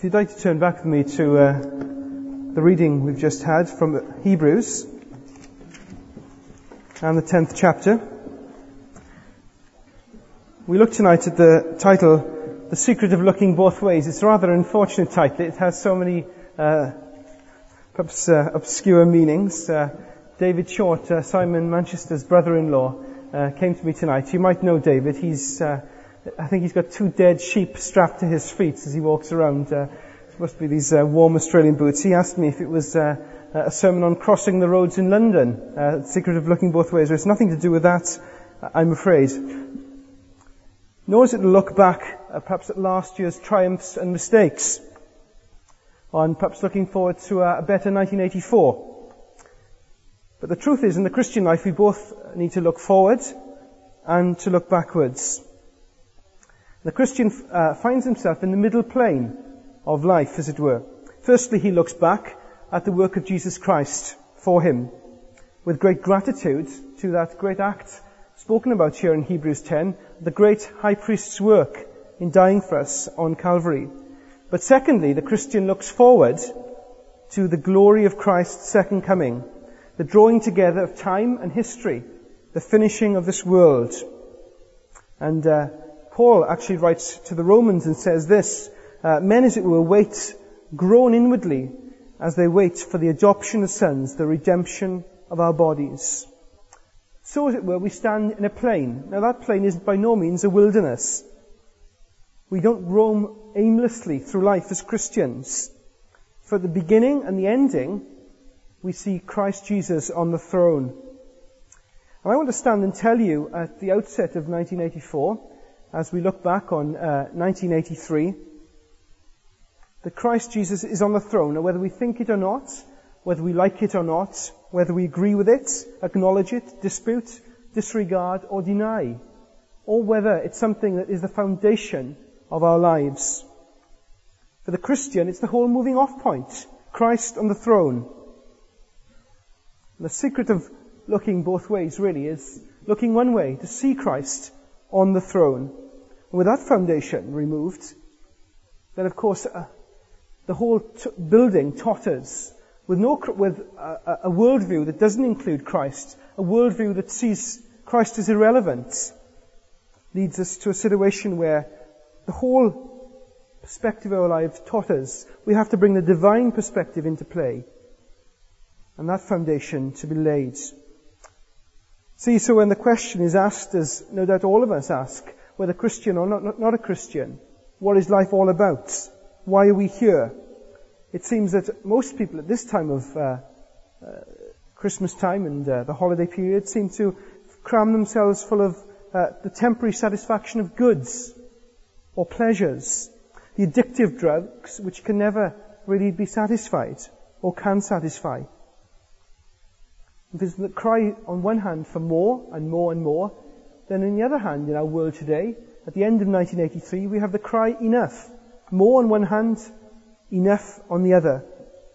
If you'd like to turn back with me to the reading we've just had from Hebrews and the 10th chapter. We look tonight at the title, The Secret of Looking Both Ways. It's a rather unfortunate title. It has so many perhaps obscure meanings. David Short, Simon Manchester's brother-in-law, came to me tonight. You might know David. I think he's got 2 dead sheep strapped to his feet as he walks around. Supposed to be these warm Australian boots. He asked me if it was a sermon on crossing the roads in London, The Secret of Looking Both Ways. It's nothing to do with that, I'm afraid. Nor is it to look back, perhaps at last year's triumphs and mistakes, and perhaps looking forward to a better 1984. But the truth is, in the Christian life, we both need to look forward and to look backwards. The Christian finds himself in the middle plane of life, as it were. Firstly, he looks back at the work of Jesus Christ for him, with great gratitude to that great act spoken about here in Hebrews 10, the great high priest's work in dying for us on Calvary. But secondly, the Christian looks forward to the glory of Christ's second coming, the drawing together of time and history, the finishing of this world. And Paul actually writes to the Romans and says this, men as it were wait, groan inwardly as they wait for the adoption of sons, the redemption of our bodies. So as it were, we stand in a plain. Now that plain is by no means a wilderness. We don't roam aimlessly through life as Christians. For the beginning and the ending, we see Christ Jesus on the throne. And I want to stand and tell you at the outset of 1984, as we look back on 1983, that Christ Jesus is on the throne. Now, whether we think it or not, whether we like it or not, whether we agree with it, acknowledge it, dispute, disregard, or deny, or whether it's something that is the foundation of our lives. For the Christian, it's the whole moving off point. Christ on the throne. And the secret of looking both ways, really, is looking one way, to see Christ on the throne. And with that foundation removed, then of course the whole building totters. With a worldview that doesn't include Christ, a worldview that sees Christ as irrelevant, leads us to a situation where the whole perspective of our lives totters. We have to bring the divine perspective into play, and that foundation to be laid. See, so when the question is asked, as no doubt all of us ask, whether Christian or not a Christian, what is life all about? Why are we here? It seems that most people at this time of Christmas time and the holiday period seem to cram themselves full of the temporary satisfaction of goods or pleasures, the addictive drugs which can never really be satisfied or can satisfy. There's the cry on one hand for more and more and more. Then on the other hand, in our world today, at the end of 1983, we have the cry enough. More on one hand, enough on the other.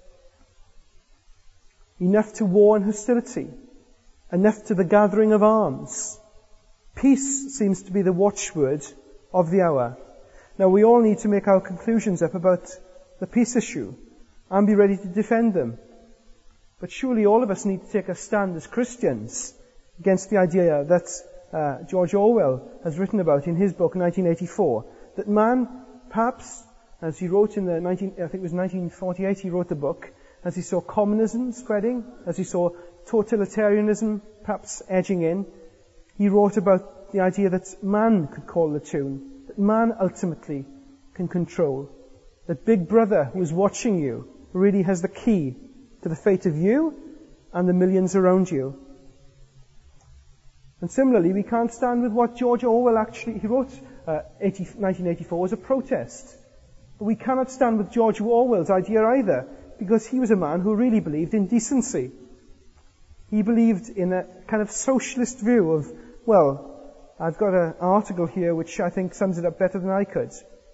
Enough to war and hostility. Enough to the gathering of arms. Peace seems to be the watchword of the hour. Now we all need to make our conclusions up about the peace issue and be ready to defend them. But surely all of us need to take a stand as Christians against the idea that George Orwell has written about in his book 1984, that man, perhaps, as he wrote in I think it was 1948 he wrote the book, as he saw communism spreading, as he saw totalitarianism perhaps edging in, he wrote about the idea that man could call the tune, that man ultimately can control, that Big Brother who is watching you really has the key to the fate of you and the millions around you. And similarly, we can't stand with what George Orwell he wrote 1984 as a protest. But we cannot stand with George Orwell's idea either, because he was a man who really believed in decency. He believed in a kind of socialist view of, well, I've got an article here which I think sums it up better than I could.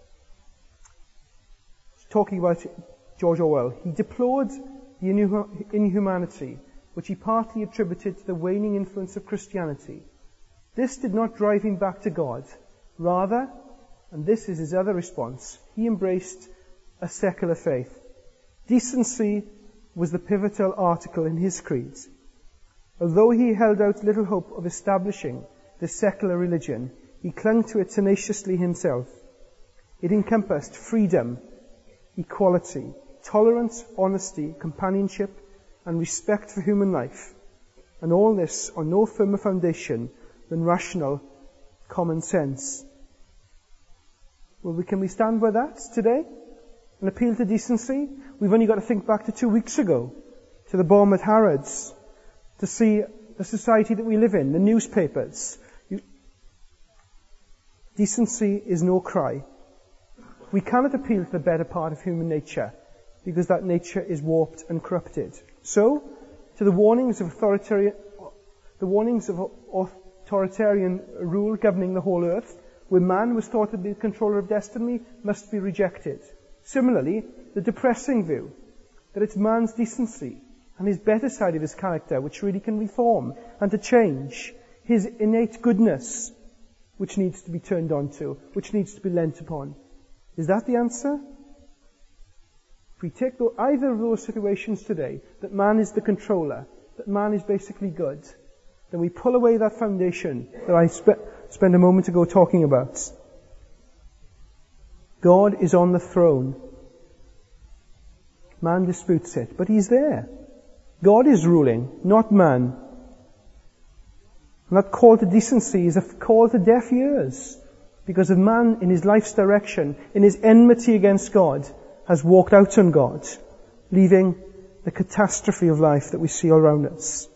Talking about George Orwell, he deplored the inhumanity which he partly attributed to the waning influence of Christianity. This did not drive him back to God. Rather, and this is his other response, he embraced a secular faith. Decency was the pivotal article in his creed. Although he held out little hope of establishing the secular religion, he clung to it tenaciously himself. It encompassed freedom, equality, tolerance, honesty, companionship, and respect for human life. And all this on no firmer foundation than rational common sense. Well, can we stand by that today? An appeal to decency? We've only got to think back to 2 weeks ago, to the bomb at Harrods, to see the society that we live in, the newspapers. Decency is no cry. We cannot appeal to the better part of human nature, because that nature is warped and corrupted. So, to the warnings of authoritarian rule governing the whole earth, where man was thought to be the controller of destiny, must be rejected. Similarly, the depressing view that it's man's decency and his better side of his character which really can reform and to change, his innate goodness which needs to be turned on to, which needs to be lent upon. Is that the answer? If we take either of those situations today, that man is the controller, that man is basically good, then we pull away that foundation that I spent a moment ago talking about. God is on the throne. Man disputes it, but he's there. God is ruling, not man. And that call to decency is a call to deaf ears, because of man in his life's direction, in his enmity against God, has walked out on God, leaving the catastrophe of life that we see all around us.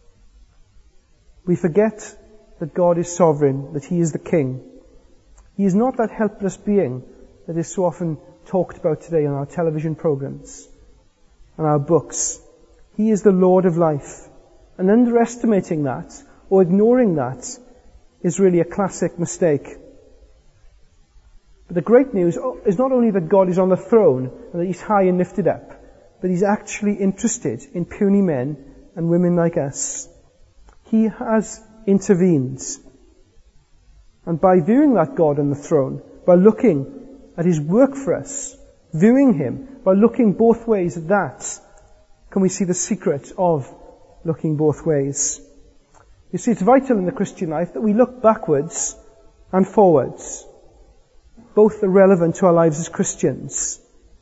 We forget that God is sovereign, that he is the king. He is not that helpless being that is so often talked about today on our television programs and our books. He is the Lord of life. And underestimating that or ignoring that is really a classic mistake. But the great news is not only that God is on the throne and that he's high and lifted up, but he's actually interested in puny men and women like us. He has intervened. And by viewing that God on the throne, by looking at his work for us, viewing him, by looking both ways at that, can we see the secret of looking both ways. You see, it's vital in the Christian life that we look backwards and forwards. Both are relevant to our lives as Christians.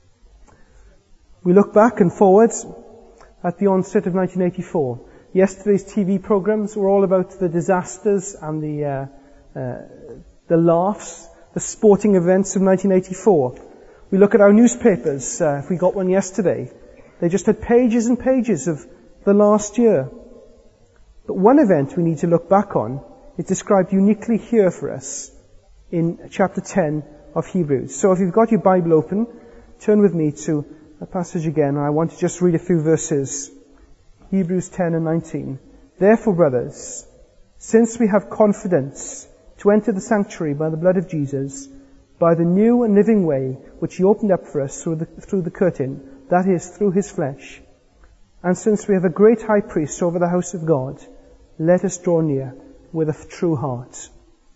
We look back and forwards at the onset of 1984. Yesterday's TV programs were all about the disasters and the laughs, the sporting events of 1984. We look at our newspapers, if we got one yesterday. They just had pages and pages of the last year. But one event we need to look back on is described uniquely here for us in chapter 10 of Hebrews. So if you've got your Bible open, turn with me to a passage again. I want to just read a few verses. Hebrews 10 and 19. Therefore, brothers, since we have confidence to enter the sanctuary by the blood of Jesus, by the new and living way which he opened up for us through the curtain, that is, through his flesh, and since we have a great high priest over the house of God, let us draw near with a true heart.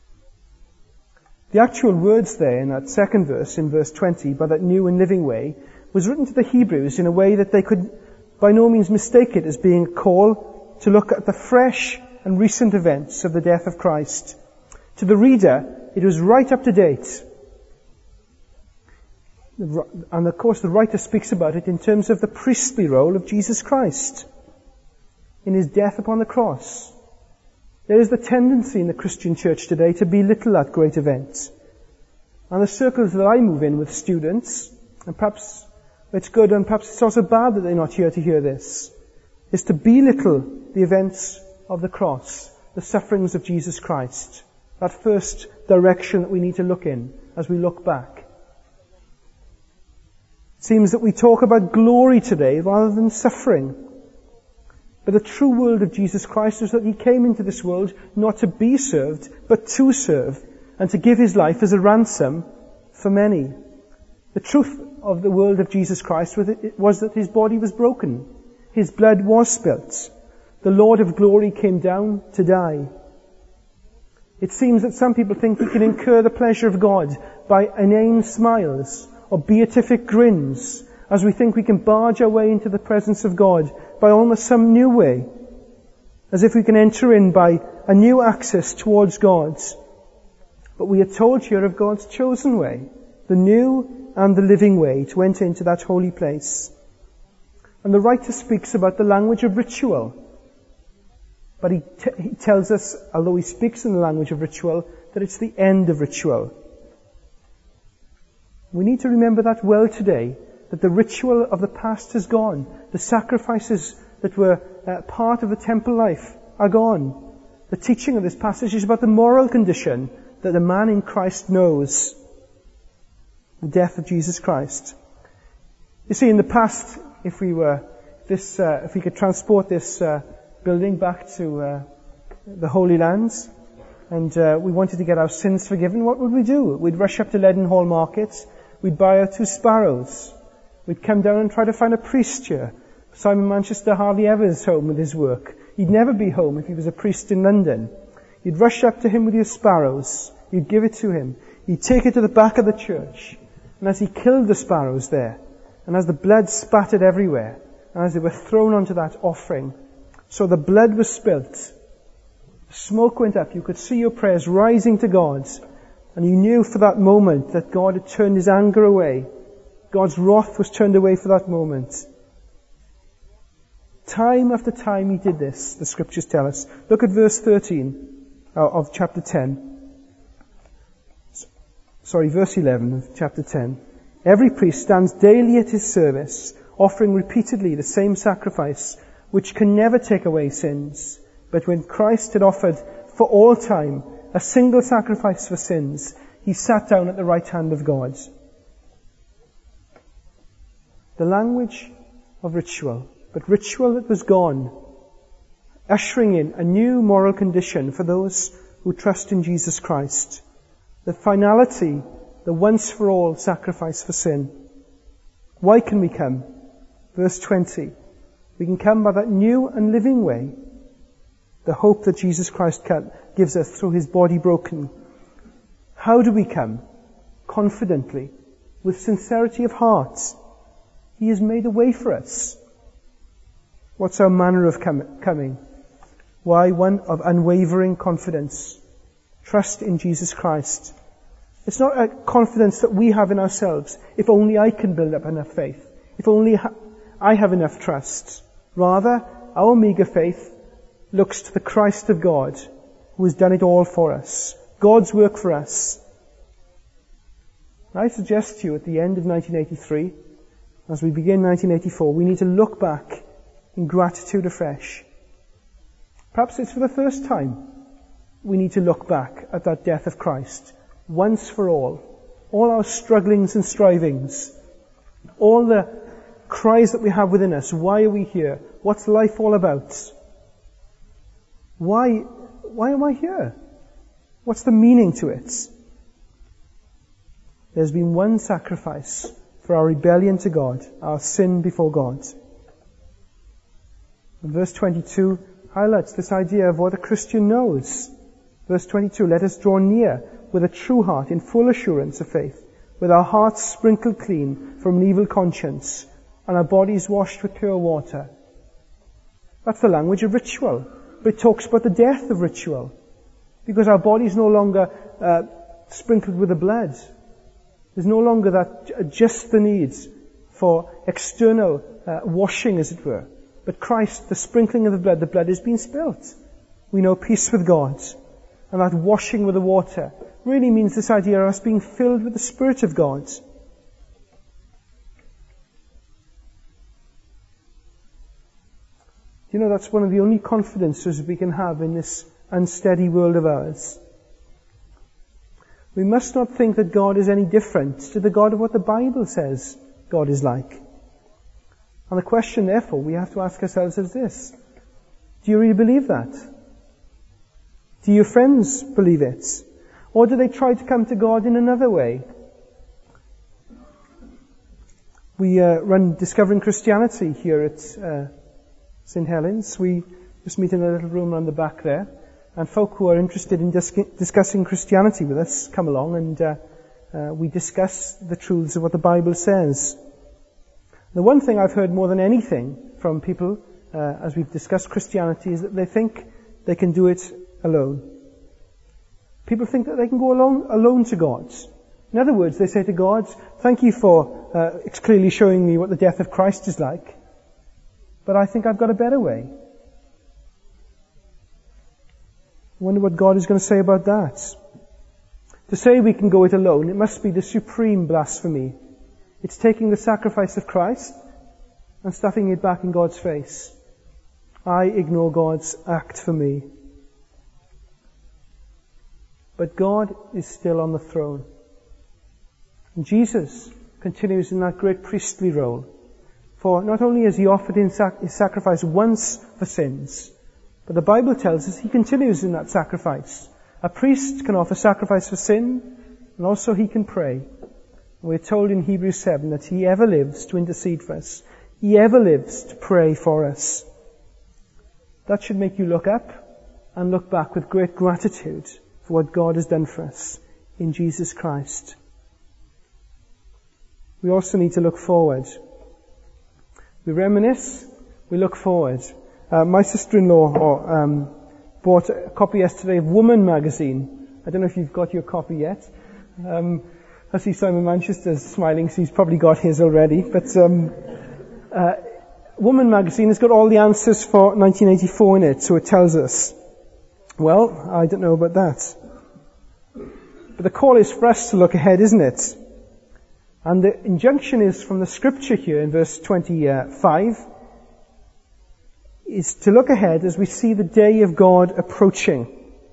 The actual words there in that second verse, in verse 20, by that new and living way, was written to the Hebrews in a way that they could by no means mistake it as being a call to look at the fresh and recent events of the death of Christ. To the reader, it was right up to date. And of course the writer speaks about it in terms of the priestly role of Jesus Christ in his death upon the cross. There is the tendency in the Christian church today to belittle that great event. And the circles that I move in with students, and perhaps it's good and perhaps it's also bad that they're not here to hear this, is to belittle the events of the cross, the sufferings of Jesus Christ. That first direction that we need to look in as we look back. It seems that we talk about glory today rather than suffering. But the true world of Jesus Christ is that he came into this world not to be served, but to serve, and to give his life as a ransom for many. The truth of the world of Jesus Christ was that his body was broken. His blood was spilt. The Lord of glory came down to die. It seems that some people think we can incur the pleasure of God by inane smiles or beatific grins as we think we can barge our way into the presence of God by almost some new way, as if we can enter in by a new access towards God. But we are told here of God's chosen way, the new and the living way to enter into that holy place. And the writer speaks about the language of ritual. But he tells us, although he speaks in the language of ritual, that it's the end of ritual. We need to remember that well today, that the ritual of the past is gone. The sacrifices that were part of the temple life are gone. The teaching of this passage is about the moral condition that the man in Christ knows. The death of Jesus Christ. You see, in the past, if we could transport this building back to the Holy Lands, and we wanted to get our sins forgiven, what would we do? We'd rush up to Leadenhall Market, we'd buy our 2 sparrows, we'd come down and try to find a priest here. Simon Manchester hardly ever is home with his work. He'd never be home if he was a priest in London. You'd rush up to him with your sparrows, you'd give it to him, he'd take it to the back of the church, and as he killed the sparrows there, and as the blood spattered everywhere, and as they were thrown onto that offering, so the blood was spilt, smoke went up, you could see your prayers rising to God, and you knew for that moment that God had turned his anger away. God's wrath was turned away for that moment. Time after time he did this, the scriptures tell us. Look at verse 13 of chapter 10. Verse 11 of chapter 10. Every priest stands daily at his service, offering repeatedly the same sacrifice, which can never take away sins. But when Christ had offered for all time a single sacrifice for sins, he sat down at the right hand of God. The language of ritual, but ritual that was gone, ushering in a new moral condition for those who trust in Jesus Christ. The finality, the once-for-all sacrifice for sin. Why can we come? Verse 20. We can come by that new and living way. The hope that Jesus Christ gives us through his body broken. How do we come? Confidently, with sincerity of heart. He has made a way for us. What's our manner of coming? Why? One of unwavering confidence. Trust in Jesus Christ. It's not a confidence that we have in ourselves. If only I can build up enough faith. If only I have enough trust. Rather, our meager faith looks to the Christ of God, who has done it all for us. God's work for us. I suggest to you at the end of 1983, as we begin 1984, we need to look back in gratitude afresh. Perhaps it's for the first time we need to look back at that death of Christ, once for all our strugglings and strivings, all the cries that we have within us. Why are we here? What's life all about? Why am I here? What's the meaning to it? There's been one sacrifice for our rebellion to God, our sin before God. And verse 22 highlights this idea of what a Christian knows. Verse 22, let us draw near with a true heart in full assurance of faith, with our hearts sprinkled clean from an evil conscience, and our bodies washed with pure water. That's the language of ritual. But it talks about the death of ritual. Because our body is no longer sprinkled with the blood. There's no longer that just the needs for external washing, as it were. But Christ, the sprinkling of the blood has been spilt. We know peace with God. And that washing with the water really means this idea of us being filled with the Spirit of God. You know, that's one of the only confidences we can have in this unsteady world of ours. We must not think that God is any different to the God of what the Bible says God is like. And the question, therefore, we have to ask ourselves is this. Do you really believe that? Do your friends believe it? Or do they try to come to God in another way? We run Discovering Christianity here at St. Helens. We just meet in a little room around the back there. And folk who are interested in discussing Christianity with us come along, and we discuss the truths of what the Bible says. The one thing I've heard more than anything from people as we've discussed Christianity is that they think they can do it alone. People think that they can go alone to God. In other words, they say to God, thank you for clearly showing me what the death of Christ is like, but I think I've got a better way. I wonder what God is going to say about that. To say we can go it alone, it must be the supreme blasphemy. It's taking the sacrifice of Christ and stuffing it back in God's face. I ignore God's act for me. But God is still on the throne. And Jesus continues in that great priestly role. For not only has he offered his sacrifice once for sins, but the Bible tells us he continues in that sacrifice. A priest can offer sacrifice for sin, and also he can pray. We're told in Hebrews 7 that he ever lives to intercede for us. He ever lives to pray for us. That should make you look up and look back with great gratitude for what God has done for us in Jesus Christ. We also need to look forward. We reminisce, we look forward. My sister-in-law bought a copy yesterday of Woman magazine. I don't know if you've got your copy yet. I see Simon Manchester's smiling, so he's probably got his already. But Woman magazine has got all the answers for 1984 in it, so it tells us. Well, I don't know about that. But the call is for us to look ahead, isn't it? And the injunction is from the scripture here in verse 25, is to look ahead as we see the day of God approaching.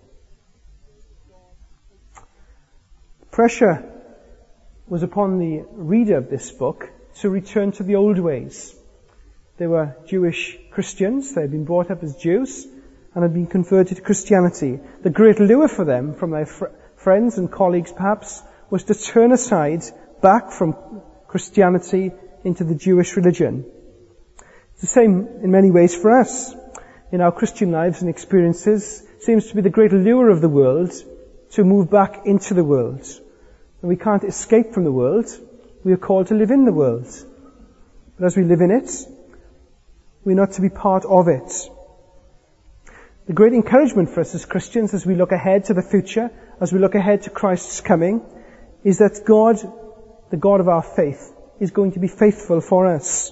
Pressure was upon the reader of this book to return to the old ways. They were Jewish Christians. They had been brought up as Jews and had been converted to Christianity. The great lure for them, from their friends and colleagues perhaps, was to turn aside back from Christianity into the Jewish religion. It's the same in many ways for us. In our Christian lives and experiences, it seems to be the great lure of the world to move back into the world. And we can't escape from the world. We are called to live in the world. But as we live in it, we're not to be part of it. The great encouragement for us as Christians as we look ahead to the future, as we look ahead to Christ's coming, is that God, the God of our faith, is going to be faithful for us.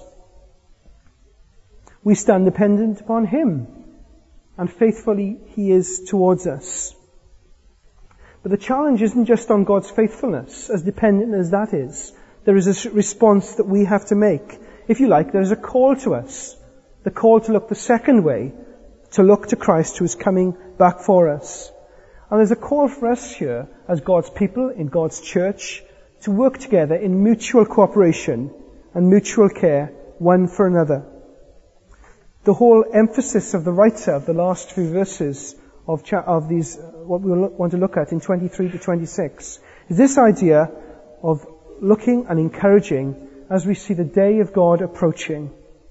We stand dependent upon Him, and faithfully He is towards us. But the challenge isn't just on God's faithfulness, as dependent as that is. There is a response that we have to make. If you like, there is a call to us. The call to look the second way, to look to Christ who is coming back for us. And there's a call for us here, as God's people, in God's church, to work together in mutual cooperation and mutual care, one for another. The whole emphasis of the writer of the last few verses of these, what we want to look at in 23 to 26, is this idea of looking and encouraging as we see the day of God approaching.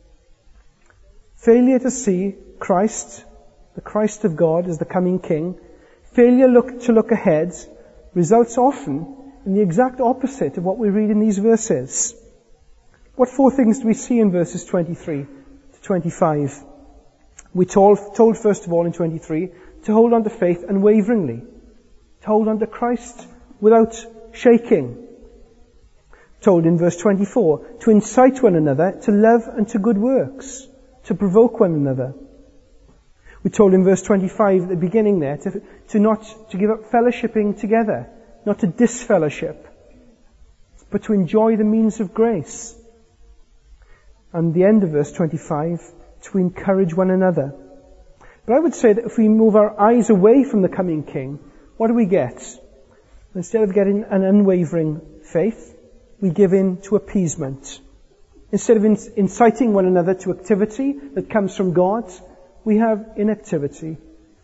Failure to see Christ, the Christ of God, as the coming King, failure to look ahead, results often in the exact opposite of what we read in these verses. What four things do we see in verses 23 to 25? We're told first of all in 23 to hold on to faith unwaveringly, to hold on to Christ without shaking. Told in verse 24 to incite one another to love and to good works, to provoke one another. We're told in verse 25 at the beginning there to give up fellowshipping together, not to disfellowship, but to enjoy the means of grace. And the end of verse 25, to encourage one another. But I would say that if we move our eyes away from the coming King, what do we get? Instead of getting an unwavering faith, we give in to appeasement. Instead of inciting one another to activity that comes from God, we have inactivity.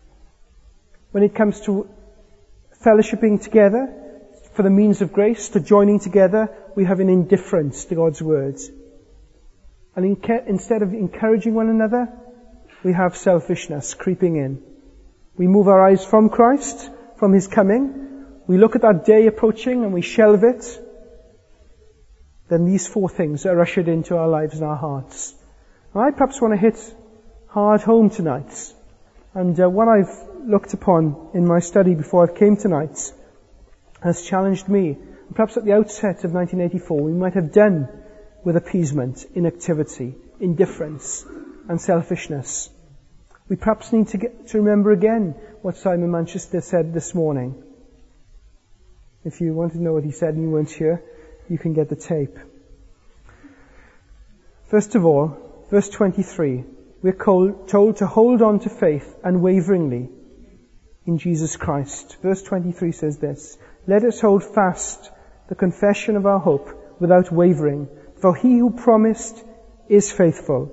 When it comes to fellowshipping together for the means of grace, to joining together, we have an indifference to God's words. And instead of encouraging one another, we have selfishness creeping in. We move our eyes from Christ, from His coming, we look at that day approaching and we shelve it, then these 4 things are ushered into our lives and our hearts. And I perhaps want to hit hard home tonight. And what I've looked upon in my study before I came tonight has challenged me. And perhaps at the outset of 1984 we might have done with appeasement, inactivity, indifference and selfishness. We perhaps need to remember again what Simon Manchester said this morning. If you want to know what he said and you weren't here, you can get the tape. First of all, verse 23, we're told to hold on to faith unwaveringly in Jesus Christ. Verse 23 says this, "Let us hold fast the confession of our hope without wavering, for he who promised is faithful."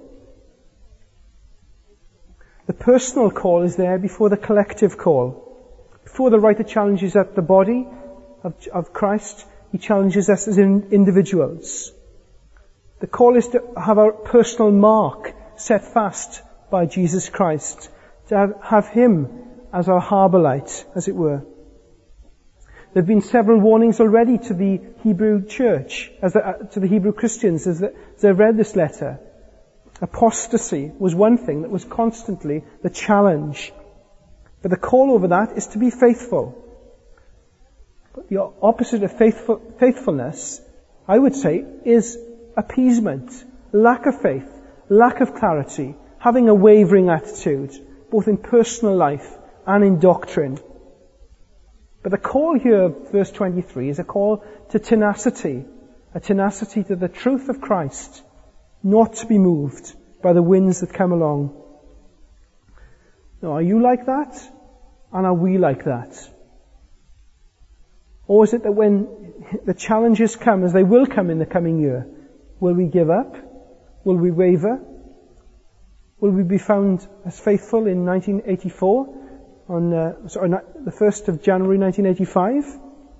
The personal call is there before the collective call. Before the writer challenges at the body of Christ, he challenges us as individuals. The call is to have our personal mark set fast by Jesus Christ, to have him as our harbour light, as it were. There have been several warnings already to the Hebrew church, to the Hebrew Christians as they read this letter. Apostasy was one thing that was constantly the challenge. But the call over that is to be faithful. But the opposite of faithfulness, I would say, is appeasement, lack of faith, lack of clarity, having a wavering attitude, both in personal life and in doctrine. But the call here, verse 23, is a call to tenacity, a tenacity to the truth of Christ, not to be moved by the winds that come along. Now, are you like that? And are we like that? Or is it that when the challenges come, as they will come in the coming year, will we give up? Will we waver? Will we be found as faithful in 1984, on the 1st of January 1985?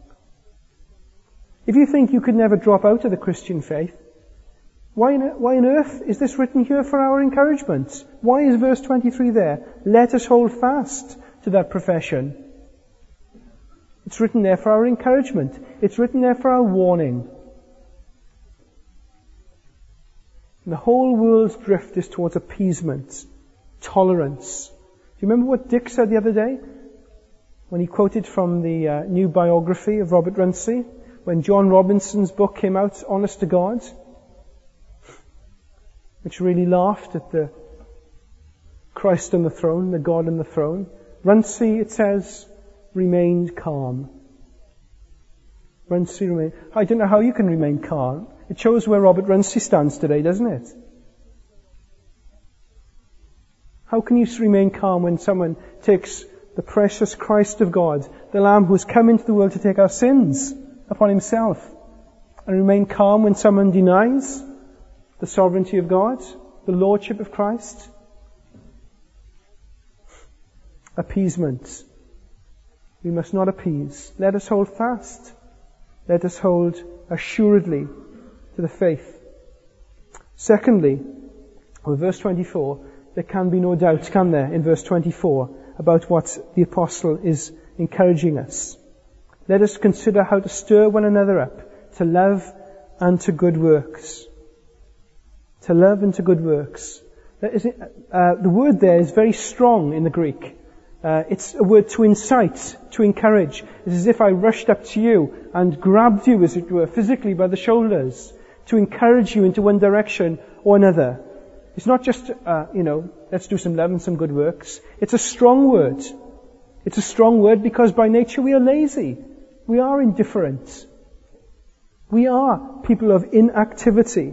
If you think you could never drop out of the Christian faith, why on earth is this written here for our encouragement? Why is verse 23 there? Let us hold fast to that profession. It's written there for our encouragement. It's written there for our warning. The whole world's drift is towards appeasement, tolerance. Do you remember what Dick said the other day? When he quoted from the new biography of Robert Runcie, when John Robinson's book came out, Honest to God, which really laughed at the Christ on the throne, the God on the throne. Runcie, it says, remained calm. Runcie remained. I don't know how you can remain calm. It shows where Robert Runcie stands today, doesn't it? How can you remain calm when someone takes the precious Christ of God, the Lamb who has come into the world to take our sins upon himself, and remain calm when someone denies the sovereignty of God, the lordship of Christ? Appeasement. We must not appease. Let us hold fast. Let us hold assuredly to the faith. Secondly, with verse 24, there can be no doubt, can there, in verse 24, about what the apostle is encouraging us. Let us consider how to stir one another up to love and to good works. To love and to good works. The word there is very strong in the Greek. It's a word to incite, to encourage. It's as if I rushed up to you and grabbed you, as it were, physically by the shoulders, to encourage you into one direction or another. It's not just, let's do some love and some good works. It's a strong word. It's a strong word because by nature we are lazy. We are indifferent. We are people of inactivity.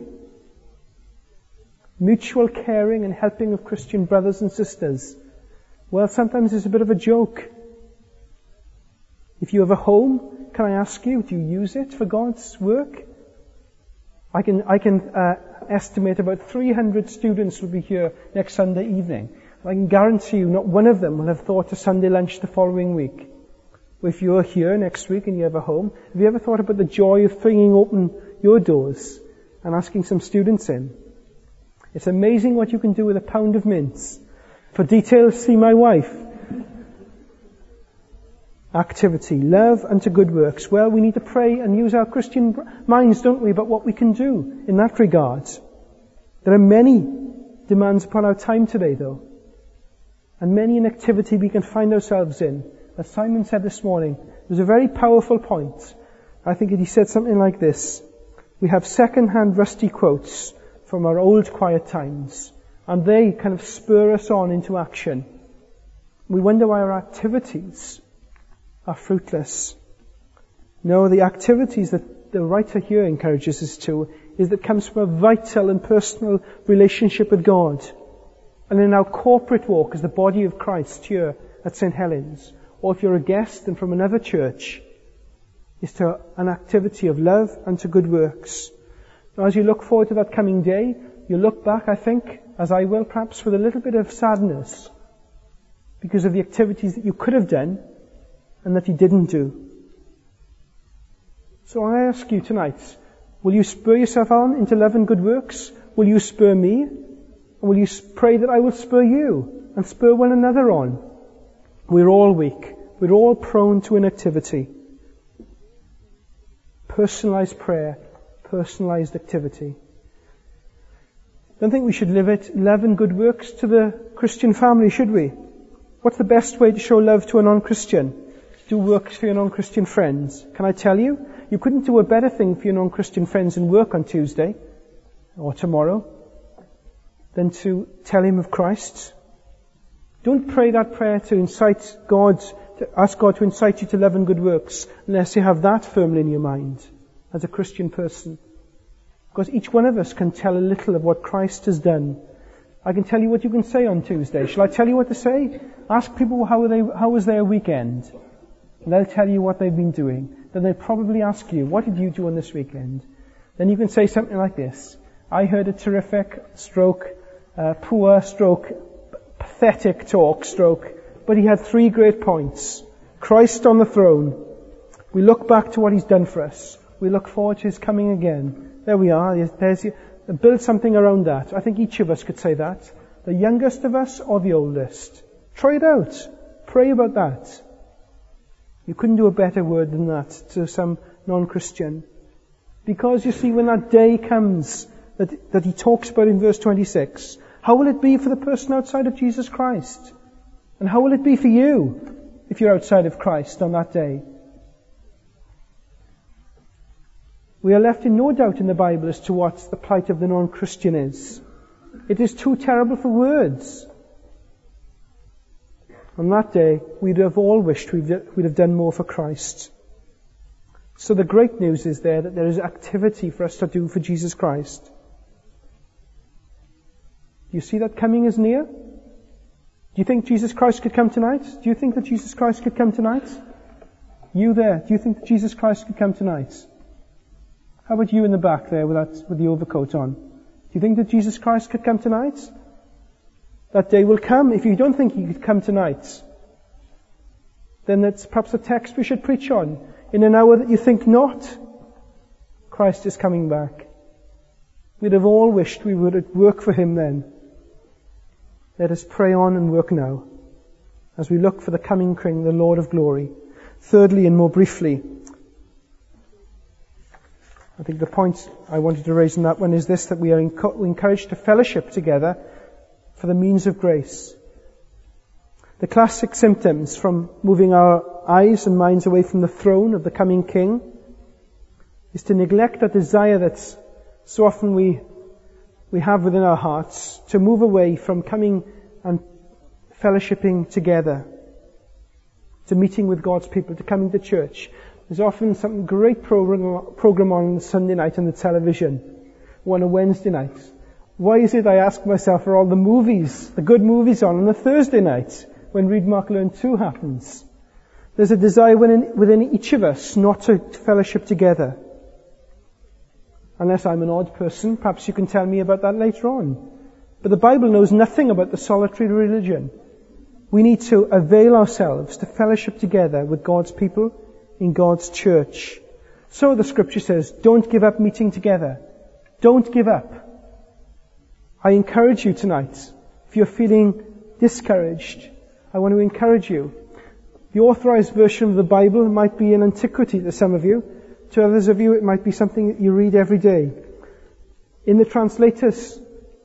Mutual caring and helping of Christian brothers and sisters, well, sometimes it's a bit of a joke. If you have a home, can I ask you, do you use it for God's work? I can estimate about 300 students will be here next Sunday evening. I can guarantee you not one of them will have thought of Sunday lunch the following week. If you're here next week and you have a home, have you ever thought about the joy of flinging open your doors and asking some students in? It's amazing what you can do with a pound of mince. For details, see my wife. activity. Love unto good works. Well, we need to pray and use our Christian minds, don't we, about what we can do in that regard. There are many demands upon our time today, though, and many an activity we can find ourselves in. As Simon said this morning, it was a very powerful point. I think he said something like this: we have second-hand rusty quotes from our old quiet times, and they kind of spur us on into action. We wonder why our activities are fruitless. No, the activities that the writer here encourages us to is that comes from a vital and personal relationship with God. And in our corporate walk as the body of Christ here at St. Helens, or if you're a guest and from another church, is to an activity of love and to good works. Now, as you look forward to that coming day, you look back, I think, as I will perhaps, with a little bit of sadness because of the activities that you could have done and that you didn't do. So I ask you tonight, will you spur yourself on into love and good works? Will you spur me? And will you pray that I will spur you and spur one another on? We're all weak. We're all prone to inactivity. Personalized prayer, personalized activity. I don't think we should live it love and good works to the Christian family, should we? What's the best way to show love to a non-Christian? Do works for your non-Christian friends. Can I tell you? You couldn't do a better thing for your non-Christian friends in work on Tuesday or tomorrow than to tell him of Christ. Don't pray that prayer to incite God, to ask God to incite you to love and good works, unless you have that firmly in your mind as a Christian person. Because each one of us can tell a little of what Christ has done. I can tell you what you can say on Tuesday. Shall I tell you what to say? Ask people how was their weekend. And they'll tell you what they've been doing. Then they'll probably ask you, what did you do on this weekend? Then you can say something like this: I heard a terrific poor pathetic talk but he had 3 great points. Christ on the throne. We look back to what he's done for us. We look forward to his coming again. There we are. Build something around that. I think each of us could say that. The youngest of us or the oldest. Try it out. Pray about that. You couldn't do a better word than that to some non-Christian. Because you see, when that day comes that he talks about in verse 26, how will it be for the person outside of Jesus Christ? And how will it be for you if you're outside of Christ on that day? We are left in no doubt in the Bible as to what the plight of the non-Christian is. It is too terrible for words. On that day, we'd have all wished we'd have done more for Christ. So the great news is there that there is activity for us to do for Jesus Christ. Do you see that coming is near? Do you think Jesus Christ could come tonight? Do you think that Jesus Christ could come tonight? You there, do you think that Jesus Christ could come tonight? How about you in the back there with the overcoat on? Do you think that Jesus Christ could come tonight? That day will come. If you don't think he could come tonight, then that's perhaps a text we should preach on. In an hour that you think not, Christ is coming back. We'd have all wished we would work for him then. Let us pray on and work now as we look for the coming King, the Lord of glory. Thirdly, and more briefly, I think the point I wanted to raise in that one is this, that we are encouraged to fellowship together for the means of grace. The classic symptoms from moving our eyes and minds away from the throne of the coming King is to neglect that desire that so often we have within our hearts, to move away from coming and fellowshipping together, to meeting with God's people, to coming to church. There's often some great program on Sunday night on the television, or on a Wednesday night. Why is it, I ask myself, are all the movies, the good movies on a Thursday night when Read, Mark, Learn 2 happens? There's a desire within each of us not to fellowship together. Unless I'm an odd person, perhaps you can tell me about that later on. But the Bible knows nothing about the solitary religion. We need to avail ourselves to fellowship together with God's people in God's church. So the scripture says, don't give up meeting together. Don't give up. I encourage you tonight, if you're feeling discouraged, I want to encourage you. The authorized version of the Bible might be an antiquity to some of you. To others of you, it might be something that you read every day. In the translators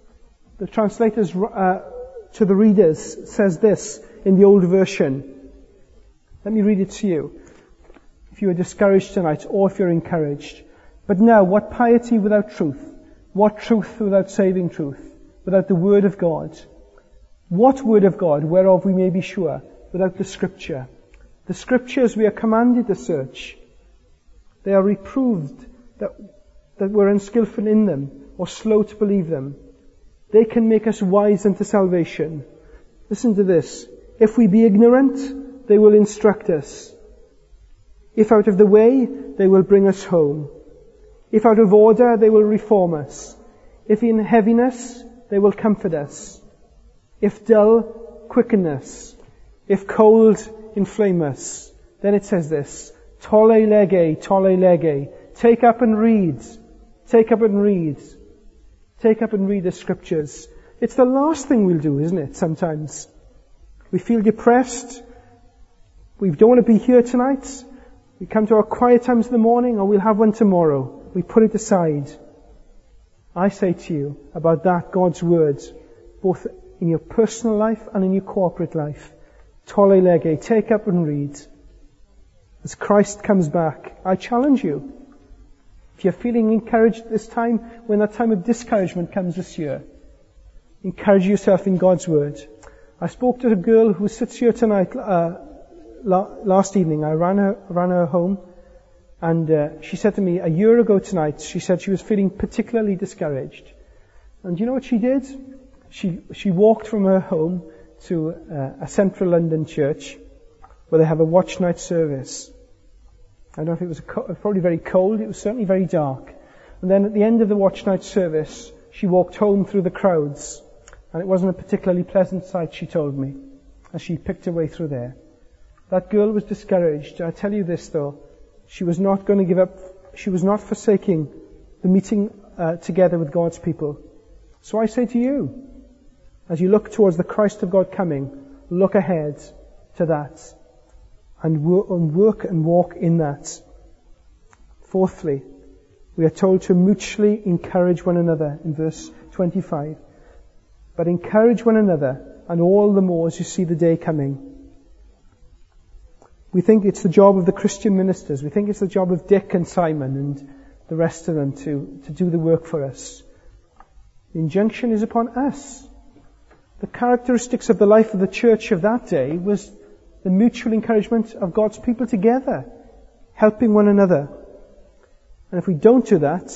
to the readers says this in the old version. Let me read it to you. If you are discouraged tonight, or if you're encouraged. But now, what piety without truth? What truth without saving truth? Without the Word of God? What Word of God, whereof we may be sure? Without the Scripture. The Scriptures we are commanded to search. They are reproved that we're unskillful in them, or slow to believe them. They can make us wise unto salvation. Listen to this. If we be ignorant, they will instruct us. If out of the way, they will bring us home. If out of order, they will reform us. If in heaviness, they will comfort us. If dull, quicken us. If cold, inflame us. Then it says this, tolle lege, take up and read. Take up and read. Take up and read the Scriptures. It's the last thing we'll do, isn't it, sometimes? We feel depressed. We don't want to be here tonight. We come to our quiet times in the morning, or we'll have one tomorrow. We put it aside. I say to you about that, God's Word, both in your personal life and in your corporate life. Tolle lege, take up and read. As Christ comes back, I challenge you. If you're feeling encouraged at this time, when that time of discouragement comes this year, encourage yourself in God's Word. I spoke to a girl who sits here tonight, last evening. I ran her home, and she said to me, a year ago tonight, she said she was feeling particularly discouraged. And do you know what she did? She walked from her home to a central London church where they have a watch night service. I don't know if it was probably very cold. It was certainly very dark. And then at the end of the watch night service, she walked home through the crowds. And it wasn't a particularly pleasant sight, she told me, as she picked her way through there. That girl was discouraged. I tell you this though, she was not going to give up. She was not forsaking the meeting together with God's people. So I say to you, as you look towards the Christ of God coming, look ahead to that. And work and walk in that. Fourthly, we are told to mutually encourage one another in verse 25. But encourage one another, and all the more as you see the day coming. We think it's the job of the Christian ministers. We think it's the job of Dick and Simon and the rest of them to do the work for us. The injunction is upon us. The characteristics of the life of the church of that day was the mutual encouragement of God's people together, helping one another. And if we don't do that,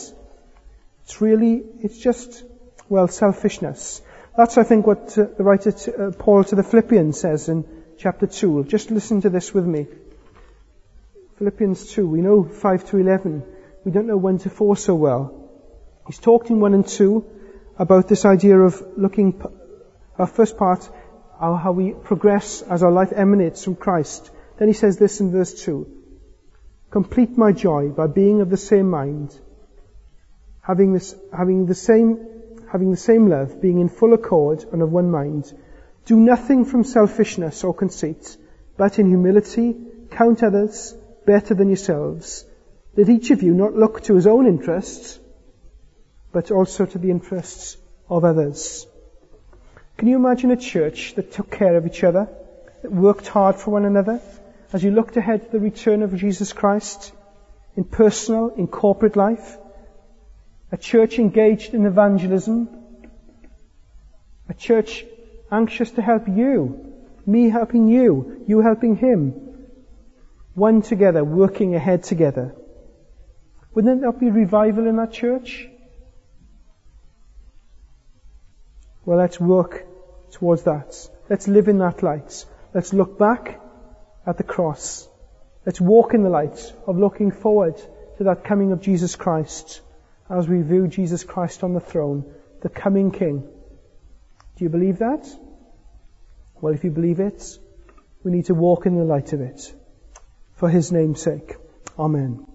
it's just selfishness. That's, I think, what the writer Paul to the Philippians says in chapter 2. Just listen to this with me. Philippians 2, we know 5 to 11. We don't know 1 to 4 so well. He's talked in 1 and 2 about this idea of looking, our first part, how we progress as our life emanates from Christ. Then he says this in verse 2. Complete my joy by being of the same mind, having the same love, being in full accord and of one mind. Do nothing from selfishness or conceit, but in humility count others better than yourselves. Let each of you not look to his own interests, but also to the interests of others. Can you imagine a church that took care of each other, that worked hard for one another, as you looked ahead to the return of Jesus Christ, in personal, in corporate life? A church engaged in evangelism, a church anxious to help you, me helping you, you helping him, one together, working ahead together. Wouldn't there be revival in that church? Well, let's work towards that. Let's live in that light. Let's look back at the cross. Let's walk in the light of looking forward to that coming of Jesus Christ as we view Jesus Christ on the throne, the coming King. Do you believe that? Well, if you believe it, we need to walk in the light of it. For his name's sake. Amen.